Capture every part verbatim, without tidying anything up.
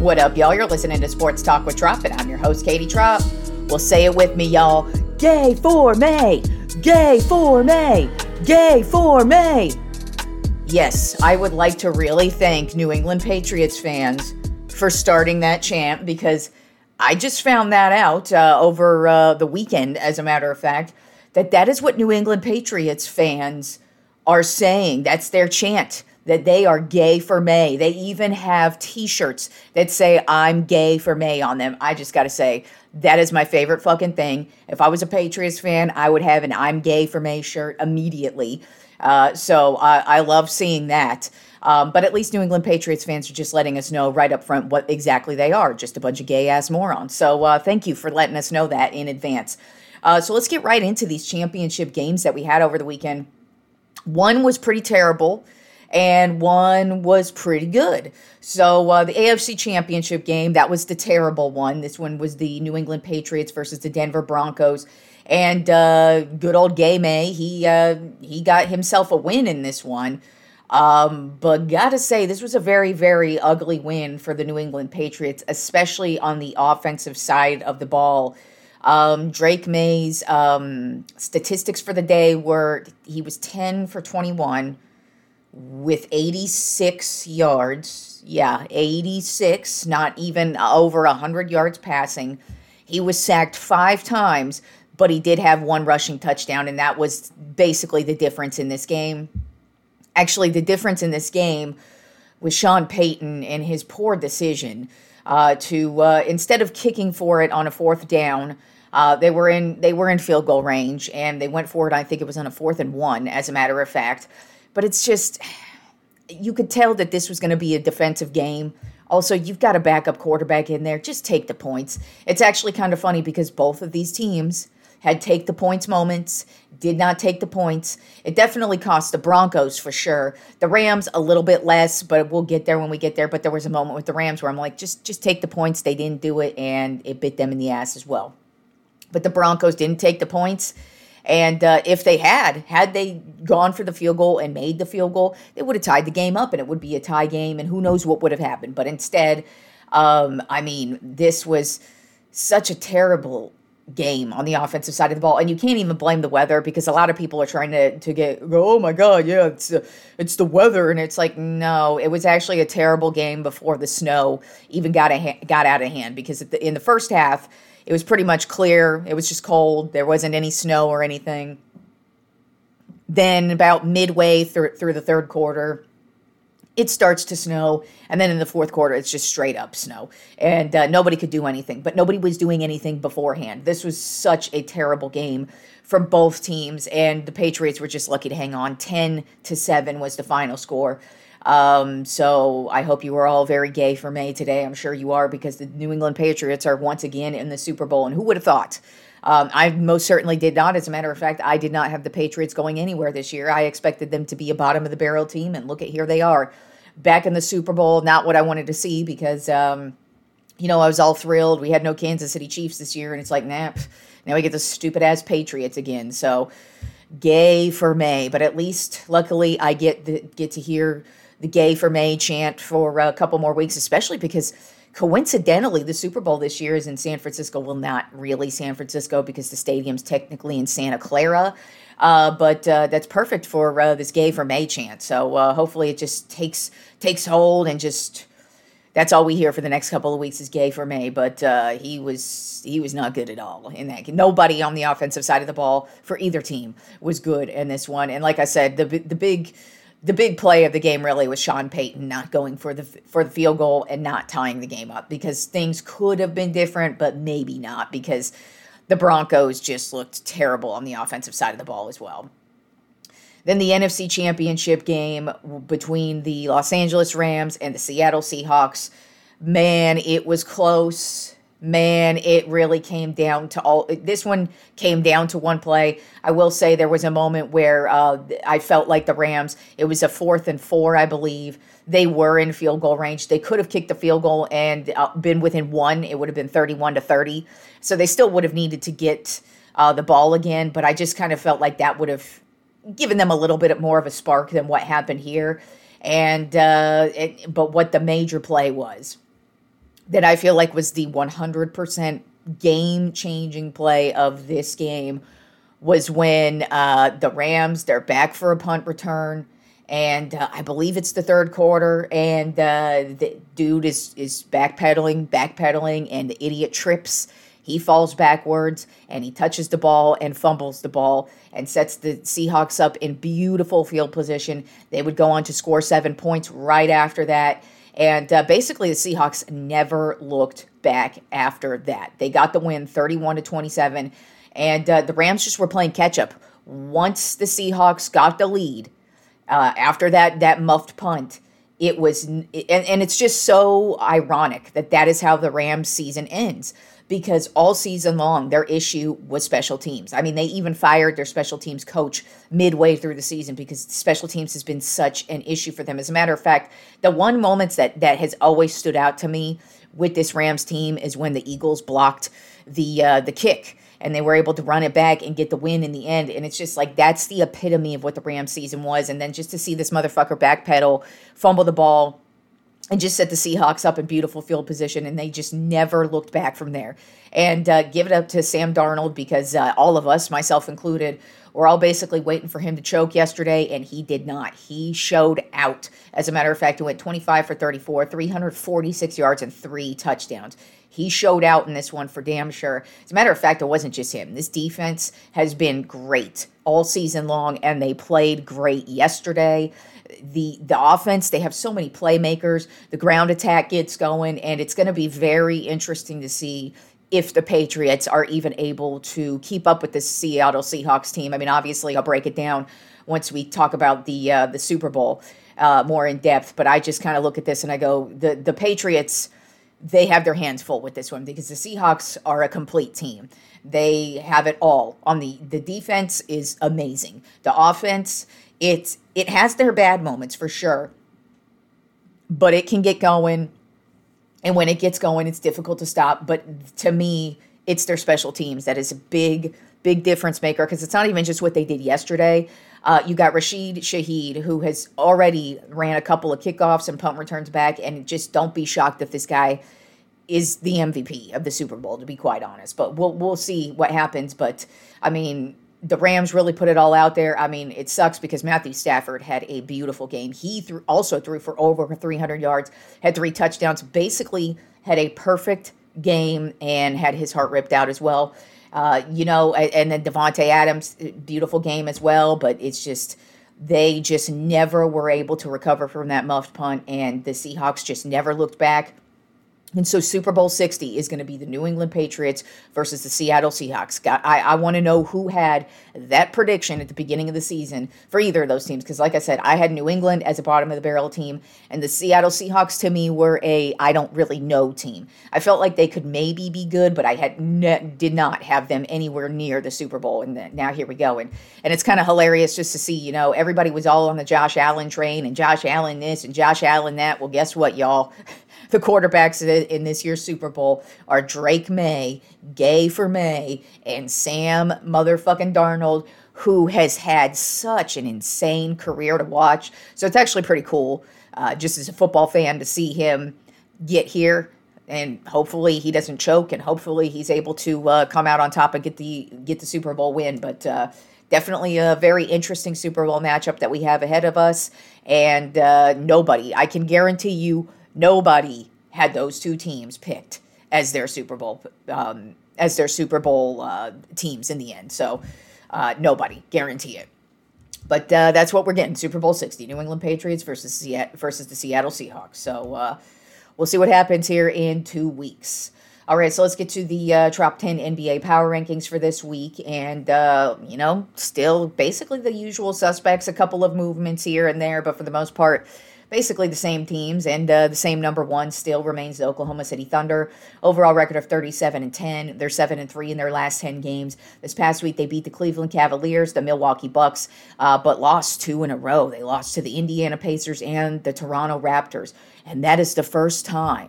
What up, y'all? You're listening to Sports Talk with Trop, and I'm your host, Katie Trop. Well, say it with me, y'all. Gay for May! Gay for May! Gay for May! Yes, I would like to really thank New England Patriots fans for starting that chant, because I just found that out uh, over uh, the weekend, as a matter of fact, that that is what New England Patriots fans are saying. That's their chant, that they are gay for May. They even have t-shirts that say, I'm gay for May on them. I just got to say, that is my favorite fucking thing. If I was a Patriots fan, I would have an I'm gay for May shirt immediately. Uh, so uh, I love seeing that. Um, but at least New England Patriots fans are just letting us know right up front what exactly they are, just a bunch of gay-ass morons. So uh, thank you for letting us know that in advance. Uh, so let's get right into these championship games that we had over the weekend. One was pretty terrible, and one was pretty good. So uh, the A F C Championship game, that was the terrible one. This one was the New England Patriots versus the Denver Broncos. And uh, good old Gay May, he uh, he got himself a win in this one. Um, but gotta say, this was a very, very ugly win for the New England Patriots, especially on the offensive side of the ball. Um, Drake May's um, statistics for the day were, he was ten for twenty-one with eighty-six yards. Yeah, eighty-six, not even over one hundred yards passing. He was sacked five times, but he did have one rushing touchdown, and that was basically the difference in this game. Actually, the difference in this game was Sean Payton and his poor decision uh, to, uh, instead of kicking for it on a fourth down, uh, they were in they were in field goal range, and they went for it, I think it was on a fourth and one, as a matter of fact. But it's just, you could tell that this was going to be a defensive game. Also, you've got a backup quarterback in there. Just take the points. It's actually kind of funny because both of these teams had take the points moments, did not take the points. It definitely cost the Broncos for sure. The Rams a little bit less, but we'll get there when we get there. But there was a moment with the Rams where I'm like, just, just take the points. They didn't do it, and it bit them in the ass as well. But the Broncos didn't take the points. And uh, if they had, had they gone for the field goal and made the field goal, they would have tied the game up, and it would be a tie game, and who knows what would have happened. But instead, um, I mean, this was such a terrible game on the offensive side of the ball, and you can't even blame the weather, because a lot of people are trying to to get, oh my God, yeah, it's the, it's the weather, and it's like, no, it was actually a terrible game before the snow even got a, got out of hand, because the, in the first half, it was pretty much clear. It was just cold. There wasn't any snow or anything. Then about midway through through the third quarter, it starts to snow. And then in the fourth quarter, it's just straight up snow. And uh, nobody could do anything. But nobody was doing anything beforehand. This was such a terrible game from both teams. And the Patriots were just lucky to hang on. ten to seven was the final score. Um, so I hope you were all very gay for May today. I'm sure you are, because the New England Patriots are once again in the Super Bowl. And who would have thought? Um, I most certainly did not. As a matter of fact, I did not have the Patriots going anywhere this year. I expected them to be a bottom of the barrel team. And look at, here they are back in the Super Bowl. Not what I wanted to see, because, um, you know, I was all thrilled. We had no Kansas City Chiefs this year. And it's like, nah, pff, now we get the stupid ass Patriots again. So gay for May. But at least luckily I get the, get to hear the gay for May chant for a couple more weeks, especially because coincidentally the Super Bowl this year is in San Francisco. Well, not really San Francisco, because the stadium's technically in Santa Clara, uh, but uh, that's perfect for uh, this gay for May chant. So uh, hopefully it just takes takes hold, and just that's all we hear for the next couple of weeks is gay for May. But uh, he was he was not good at all in that game. Nobody on the offensive side of the ball for either team was good in this one. And like I said, the the big The big play of the game really was Sean Payton not going for the for the field goal and not tying the game up, because things could have been different, but maybe not, because the Broncos just looked terrible on the offensive side of the ball as well. Then the N F C Championship game between the Los Angeles Rams and the Seattle Seahawks. Man, it was close. Man, it really came down to all. This one came down to one play. I will say there was a moment where uh, I felt like the Rams, it was a fourth and four, I believe. They were in field goal range. They could have kicked the field goal and uh, been within one. It would have been thirty-one to thirty. So they still would have needed to get uh, the ball again. But I just kind of felt like that would have given them a little bit more of a spark than what happened here. And uh, it, but what the major play was. that I feel like was the one hundred percent game-changing play of this game was when uh, the Rams, they're back for a punt return, and uh, I believe it's the third quarter, and uh, the dude is, is backpedaling, backpedaling, and the idiot trips. He falls backwards, and he touches the ball and fumbles the ball and sets the Seahawks up in beautiful field position. They would go on to score seven points right after that. And uh, basically, the Seahawks never looked back after that. They got the win thirty-one to twenty-seven, and uh, the Rams just were playing catch-up. Once the Seahawks got the lead, uh, after that, that muffed punt, it was, and, and it's just so ironic that that is how the Rams season ends. Because all season long, their issue was special teams. I mean, they even fired their special teams coach midway through the season because special teams has been such an issue for them. As a matter of fact, the one moment that, that has always stood out to me with this Rams team is when the Eagles blocked the uh, the kick and they were able to run it back and get the win in the end. And it's just like, that's the epitome of what the Rams season was. And then just to see this motherfucker backpedal, fumble the ball, and just set the Seahawks up in beautiful field position, and they just never looked back from there. And uh, give it up to Sam Darnold because uh, all of us, myself included, were all basically waiting for him to choke yesterday, and he did not. He showed out. As a matter of fact, he went twenty-five for thirty-four, three hundred forty-six yards, and three touchdowns. He showed out in this one for damn sure. As a matter of fact, it wasn't just him. This defense has been great all season long, and they played great yesterday. The the offense, they have so many playmakers. The ground attack gets going, and it's going to be very interesting to see if the Patriots are even able to keep up with the Seattle Seahawks team. I mean, obviously, I'll break it down once we talk about the uh, the Super Bowl uh, more in depth. But I just kind of look at this and I go, the the Patriots, they have their hands full with this one because the Seahawks are a complete team. They have it all. On the the defense is amazing. The offense, it's it has their bad moments for sure, but it can get going. And when it gets going, it's difficult to stop. But to me, it's their special teams that is a big, big difference maker because it's not even just what they did yesterday. Uh, you got Rashid Shaheed, who has already ran a couple of kickoffs and punt returns back. And just don't be shocked if this guy is the M V P of the Super Bowl, to be quite honest. But we'll we'll see what happens. But, I mean, the Rams really put it all out there. I mean, it sucks because Matthew Stafford had a beautiful game. He threw, also threw for over three hundred yards, had three touchdowns, basically had a perfect game and had his heart ripped out as well. Uh, you know, and then Devontae Adams, beautiful game as well, but it's just they just never were able to recover from that muffed punt, and the Seahawks just never looked back. And so Super Bowl sixty is going to be the New England Patriots versus the Seattle Seahawks. I, I want to know who had that prediction at the beginning of the season for either of those teams. Because like I said, I had New England as a bottom-of-the-barrel team, and the Seattle Seahawks to me were a I don't really know team. I felt like they could maybe be good, but I had ne- did not have them anywhere near the Super Bowl. And then, now here we go. And, and it's kind of hilarious just to see, you know, everybody was all on the Josh Allen train, and Josh Allen this and Josh Allen that. Well, guess what, y'all? The quarterbacks in this year's Super Bowl are Drake May, Gay for May, and Sam motherfucking Darnold, who has had such an insane career to watch. So it's actually pretty cool, uh, just as a football fan, to see him get here. And hopefully he doesn't choke, and hopefully he's able to uh, come out on top and get the get the Super Bowl win. But uh, definitely a very interesting Super Bowl matchup that we have ahead of us. And uh, nobody, I can guarantee you, nobody had those two teams picked as their Super Bowl um, as their Super Bowl uh, teams in the end. So uh, nobody, guarantee it. But uh, that's what we're getting: Super Bowl sixty, New England Patriots versus Seattle, versus the Seattle Seahawks. So uh, we'll see what happens here in two weeks. All right, so let's get to the uh, top ten N B A power rankings for this week. And, uh, you know, still basically the usual suspects, a couple of movements here and there, but for the most part, basically the same teams, and uh, the same number one still remains the Oklahoma City Thunder. Overall record of thirty-seven and ten. They're seven and three in their last ten games. This past week they beat the Cleveland Cavaliers, the Milwaukee Bucks, uh, but lost two in a row. They lost to the Indiana Pacers and the Toronto Raptors, and that is the first time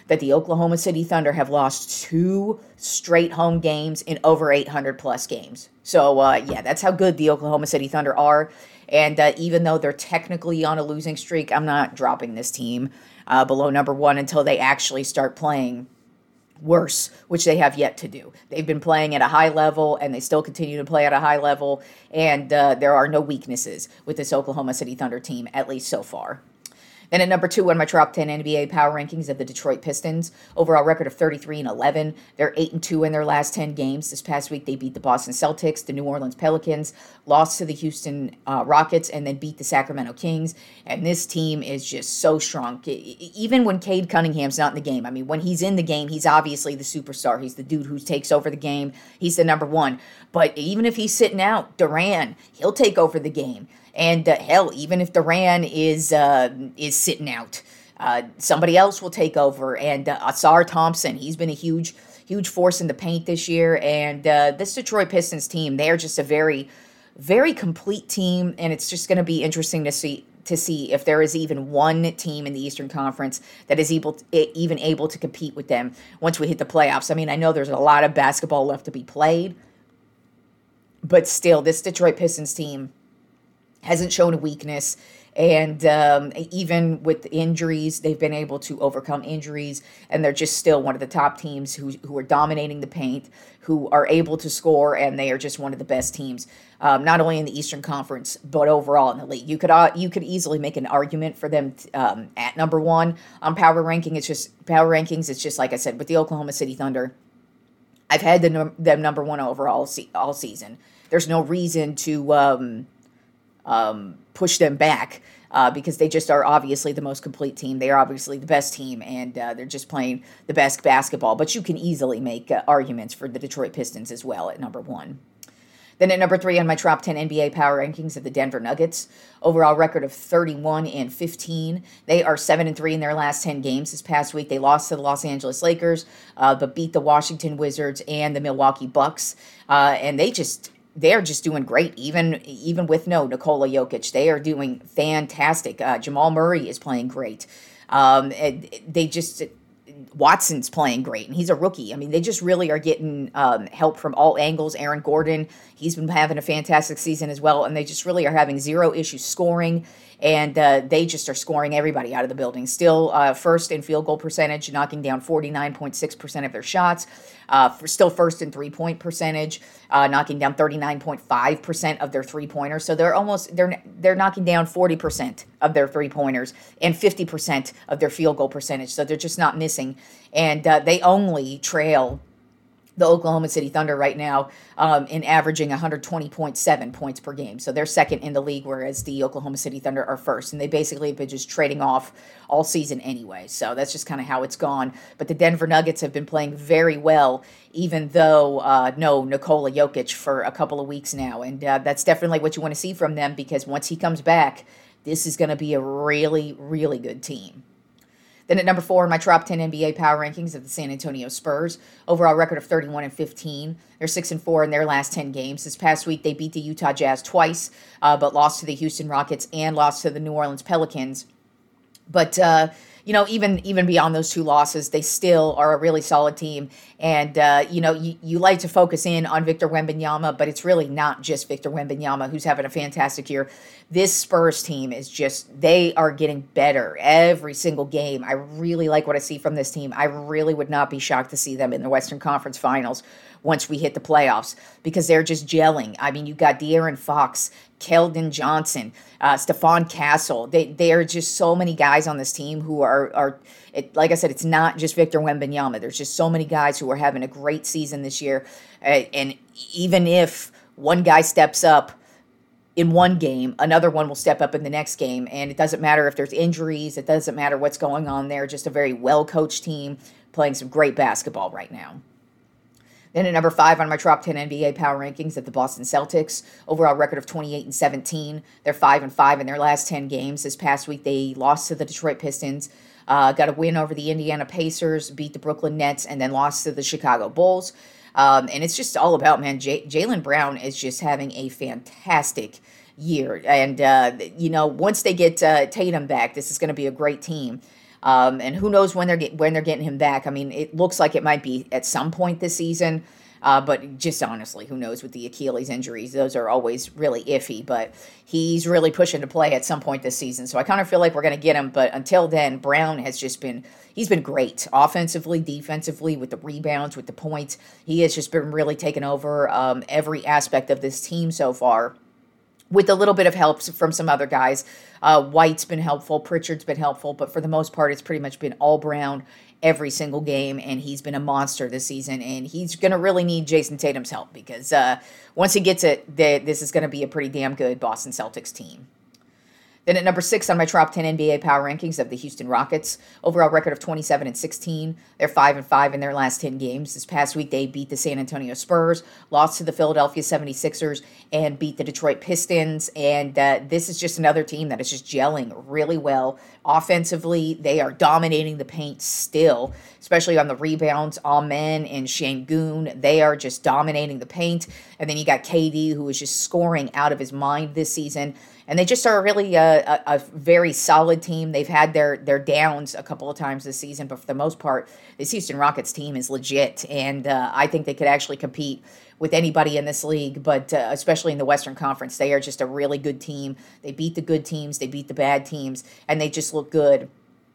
that the Oklahoma City Thunder have lost two straight home games in over eight hundred plus games. So, uh, yeah, that's how good the Oklahoma City Thunder are. And uh, even though they're technically on a losing streak, I'm not dropping this team uh, below number one until they actually start playing worse, which they have yet to do. They've been playing at a high level, and they still continue to play at a high level, and uh, there are no weaknesses with this Oklahoma City Thunder team, at least so far. Then at number two on my top ten N B A power rankings of the Detroit Pistons. Overall record of thirty-three and eleven. They're eight and two in their last ten games. This past week they beat the Boston Celtics, the New Orleans Pelicans, lost to the Houston uh, Rockets, and then beat the Sacramento Kings. And this team is just so strong. Even when Cade Cunningham's not in the game. I mean, when he's in the game, he's obviously the superstar. He's the dude who takes over the game. He's the number one. But even if he's sitting out, Durant, he'll take over the game. And uh, hell, even if Durant is uh, is sitting out, uh, somebody else will take over. And uh, Ausar Thompson, he's been a huge, huge force in the paint this year. And uh, this Detroit Pistons team, they're just a very, very complete team. And it's just going to be interesting to see to see if there is even one team in the Eastern Conference that is able to, even able to compete with them once we hit the playoffs. I mean, I know there's a lot of basketball left to be played, but still, this Detroit Pistons team hasn't shown a weakness, and um, even with injuries, they've been able to overcome injuries, and they're just still one of the top teams who who are dominating the paint, who are able to score, and they are just one of the best teams, um, not only in the Eastern Conference, but overall in the league. You could uh, you could easily make an argument for them um, at number one on power ranking. It's just power rankings. It's just like I said with the Oklahoma City Thunder. I've had the, them number one overall se- all season. There's no reason to Um, Um, push them back uh, because they just are obviously the most complete team. They are obviously the best team, and uh, they're just playing the best basketball. But you can easily make uh, arguments for the Detroit Pistons as well at number one. Then at number three on my top ten N B A power rankings of the Denver Nuggets. Overall record of thirty-one and fifteen. They are seven and three in their last ten games. This past week they lost to the Los Angeles Lakers, uh, but beat the Washington Wizards and the Milwaukee Bucks. Uh, and they just... They're just doing great, even even with no Nikola Jokic. They are doing fantastic. Uh, Jamal Murray is playing great. Um, they just Watson's playing great, and he's a rookie. I mean, they just really are getting um, help from all angles. Aaron Gordon, he's been having a fantastic season as well, and they just really are having zero issues scoring. And uh, they just are scoring everybody out of the building. Still uh, first in field goal percentage, knocking down forty-nine point six percent of their shots. Uh, for still first in three-point percentage, uh, knocking down thirty-nine point five percent of their three-pointers. So they're almost they're they're knocking down forty percent of their three-pointers and fifty percent of their field goal percentage. So they're just not missing. And uh, they only trail the Oklahoma City Thunder right now um, in averaging one hundred twenty point seven points per game. So they're second in the league, whereas the Oklahoma City Thunder are first. And they basically have been just trading off all season anyway. So that's just kind of how it's gone. But the Denver Nuggets have been playing very well, even though uh, no Nikola Jokic for a couple of weeks now. And uh, that's definitely what you want to see from them, because once he comes back, this is going to be a really, really good team. Then at number four in my top ten N B A power rankings of the San Antonio Spurs. Overall record of thirty-one and fifteen. They're six and four in their last ten games. This past week they beat the Utah Jazz twice, uh, but lost to the Houston Rockets and lost to the New Orleans Pelicans. But uh, you know, even even beyond those two losses, they still are a really solid team. And uh, you know, you, you like to focus in on Victor Wembanyama, but it's really not just Victor Wembanyama who's having a fantastic year. This Spurs team is just, they are getting better every single game. I really like what I see from this team. I really would not be shocked to see them in the Western Conference Finals once we hit the playoffs, because they're just gelling. I mean, you've got De'Aaron Fox, Keldon Johnson, uh, Stephon Castle. They they are just so many guys on this team who are, are it, like I said, it's not just Victor Wembanyama. There's just so many guys who are having a great season this year. Uh, and even if one guy steps up in one game, another one will step up in the next game. And it doesn't matter if there's injuries. It doesn't matter what's going on there. Just a very well-coached team playing some great basketball right now. Then at number five on my top ten N B A power rankings at the Boston Celtics. Overall record of twenty-eight and seventeen. They're five and five in their last ten games. This past week they lost to the Detroit Pistons, uh, got a win over the Indiana Pacers, beat the Brooklyn Nets, and then lost to the Chicago Bulls. Um, and it's just all about, man, J- Jaylen Brown is just having a fantastic year. And, uh, you know, once they get uh, Tatum back, this is going to be a great team. Um, and who knows when they're get, when they're getting him back. I mean, it looks like it might be at some point this season. Uh, but just honestly, who knows with the Achilles injuries? Those are always really iffy. But he's really pushing to play at some point this season. So I kind of feel like we're going to get him. But until then, Brown has just been, he's been great. Offensively, defensively, with the rebounds, with the points. He has just been really taking over um, every aspect of this team so far, with a little bit of help from some other guys. Uh, White's been helpful. Pritchard's been helpful. But for the most part, it's pretty much been all Brown every single game, and he's been a monster this season, and he's going to really need Jason Tatum's help because uh, once he gets it, they, this is going to be a pretty damn good Boston Celtics team. Then at number six on my top ten N B A power rankings of the Houston Rockets, overall record of twenty-seven and sixteen. They're five and five in their last ten games. This past week they beat the San Antonio Spurs, lost to the Philadelphia seventy-sixers, and beat the Detroit Pistons. And uh, this is just another team that is just gelling really well. Offensively, they are dominating the paint still, especially on the rebounds. Amen and Şengün, they are just dominating the paint. And then you got K D, who is just scoring out of his mind this season. And they just are really a, a, a very solid team. They've had their, their downs a couple of times this season, but for the most part, this Houston Rockets team is legit. And uh, I think they could actually compete with anybody in this league, but uh, especially in the Western Conference. They are just a really good team. They beat the good teams, they beat the bad teams, and they just look good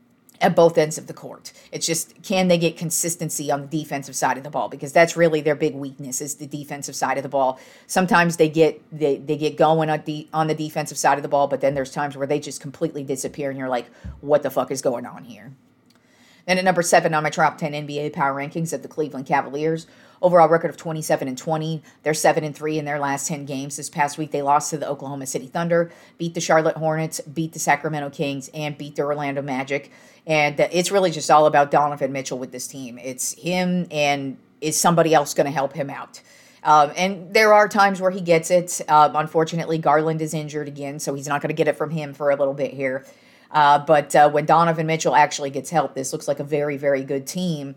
at both ends of the court. It's just, can they get consistency on the defensive side of the ball? Because that's really their big weakness, is the defensive side of the ball. Sometimes they get they, they get going on the, on the defensive side of the ball, but then there's times where they just completely disappear, and you're like, what the fuck is going on here? Then at number seven on my top ten N B A power rankings of the Cleveland Cavaliers. Overall record of twenty-seven and twenty. They're seven and three in their last ten games. This past week they lost to the Oklahoma City Thunder, beat the Charlotte Hornets, beat the Sacramento Kings, and beat the Orlando Magic. And uh, it's really just all about Donovan Mitchell with this team. It's him, and is somebody else going to help him out? Um, and there are times where he gets it. Uh, unfortunately, Garland is injured again, so he's not going to get it from him for a little bit here. Uh, but uh, when Donovan Mitchell actually gets help, this looks like a very, very good team.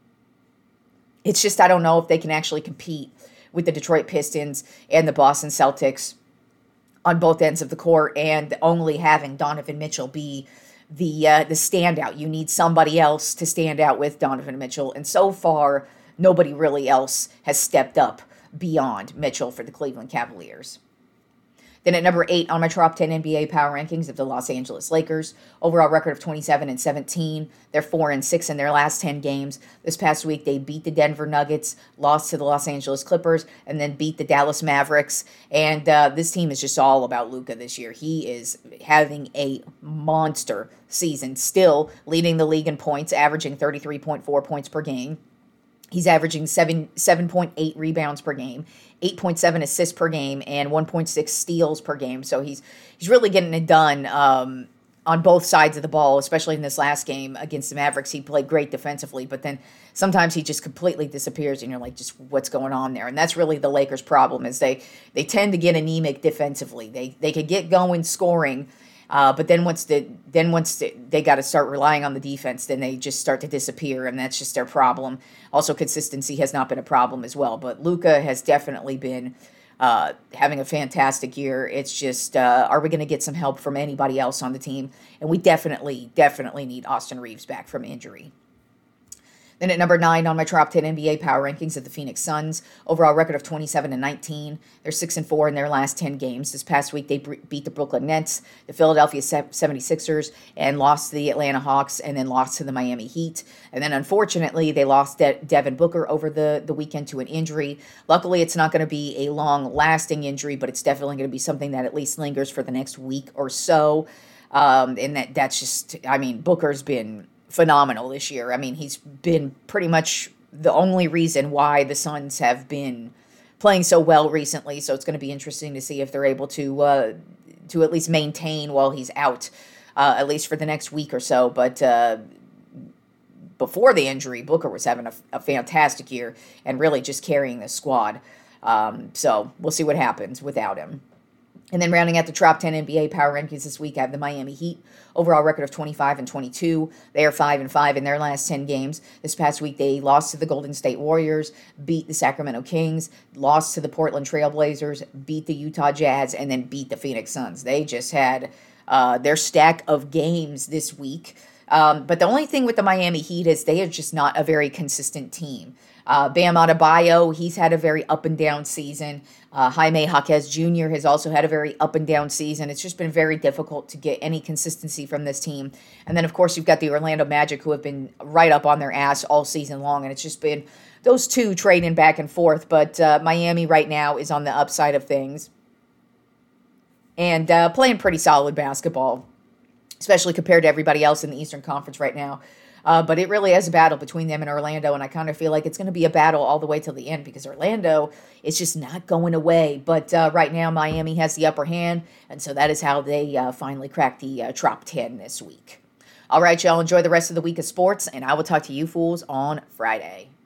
It's just, I don't know if they can actually compete with the Detroit Pistons and the Boston Celtics on both ends of the court, and only having Donovan Mitchell be the uh, the standout. You need somebody else to stand out with Donovan Mitchell, and so far, nobody really else has stepped up beyond Mitchell for the Cleveland Cavaliers. Then at number eight on my top ten N B A power rankings of the Los Angeles Lakers, overall record of twenty-seven and seventeen. They're four and six in their last ten games. This past week, they beat the Denver Nuggets, lost to the Los Angeles Clippers, and then beat the Dallas Mavericks. And uh, this team is just all about Luka this year. He is having a monster season, still leading the league in points, averaging thirty-three point four points per game. He's averaging seven, seven point eight rebounds per game, eight point seven assists per game, and one point six steals per game. So he's he's really getting it done um, on both sides of the ball, especially in this last game against the Mavericks. He played great defensively, but then sometimes he just completely disappears, and you're like, just what's going on there? And that's really the Lakers' problem, is they they tend to get anemic defensively. They they could get going scoring, Uh, but then once the then once the, they got to start relying on the defense, then they just start to disappear, and that's just their problem. Also, consistency has not been a problem as well. But Luka has definitely been uh, having a fantastic year. It's just, uh, are we going to get some help from anybody else on the team? And we definitely, definitely need Austin Reeves back from injury. Then at number nine on my top ten N B A power rankings of the Phoenix Suns, overall record of twenty-seven and nineteen. They're six and four in their last ten games. This past week, they beat the Brooklyn Nets, the Philadelphia seventy-sixers, and lost to the Atlanta Hawks, and then lost to the Miami Heat. And then, unfortunately, they lost De- Devin Booker over the, the weekend to an injury. Luckily, it's not going to be a long-lasting injury, but it's definitely going to be something that at least lingers for the next week or so. Um, and that that's just, I mean, Booker's been phenomenal this year. I mean, he's been pretty much the only reason why the Suns have been playing so well recently. So it's going to be interesting to see if they're able to uh, to at least maintain while he's out, uh, at least for the next week or so. But uh, before the injury, Booker was having a, a fantastic year and really just carrying the squad. Um, so we'll see what happens without him. And then rounding out the top ten N B A power rankings this week, I have the Miami Heat. Overall record of twenty-five and twenty-two. They are five and five in their last ten games. This past week, they lost to the Golden State Warriors, beat the Sacramento Kings, lost to the Portland Trail Blazers, beat the Utah Jazz, and then beat the Phoenix Suns. They just had uh, their stack of games this week. Um, but the only thing with the Miami Heat is they are just not a very consistent team. Uh, Bam Adebayo, he's had a very up and down season. Uh, Jaime Jaquez Junior has also had a very up and down season. It's just been very difficult to get any consistency from this team. And then, of course, you've got the Orlando Magic, who have been right up on their ass all season long. And it's just been those two trading back and forth. But uh, Miami right now is on the upside of things and uh, playing pretty solid basketball, especially compared to everybody else in the Eastern Conference right now. Uh, but it really is a battle between them and Orlando, and I kind of feel like it's going to be a battle all the way till the end because Orlando is just not going away. But uh, right now, Miami has the upper hand, and so that is how they uh, finally cracked the uh, top ten this week. All right, y'all, enjoy the rest of the week of sports, and I will talk to you fools on Friday.